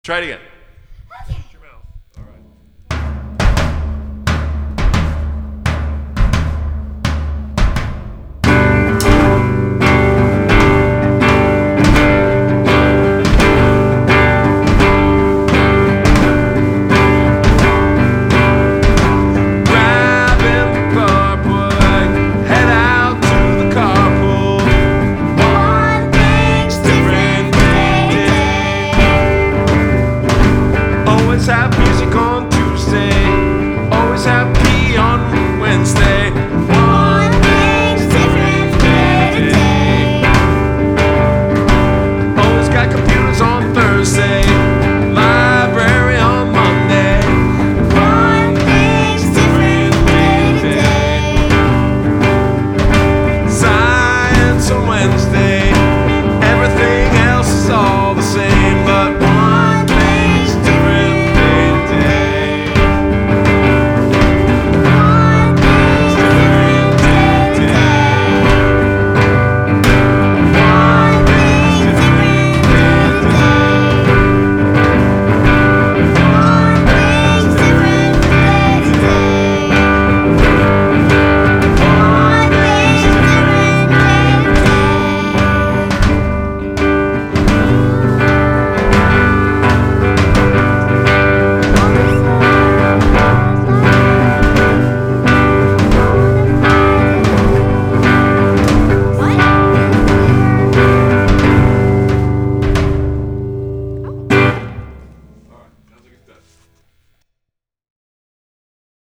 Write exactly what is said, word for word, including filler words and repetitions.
Try it again. Okay. Shut your mouth. All right. Grabbing the carport, head out to the carpool. One thing's different day to day. Always happy.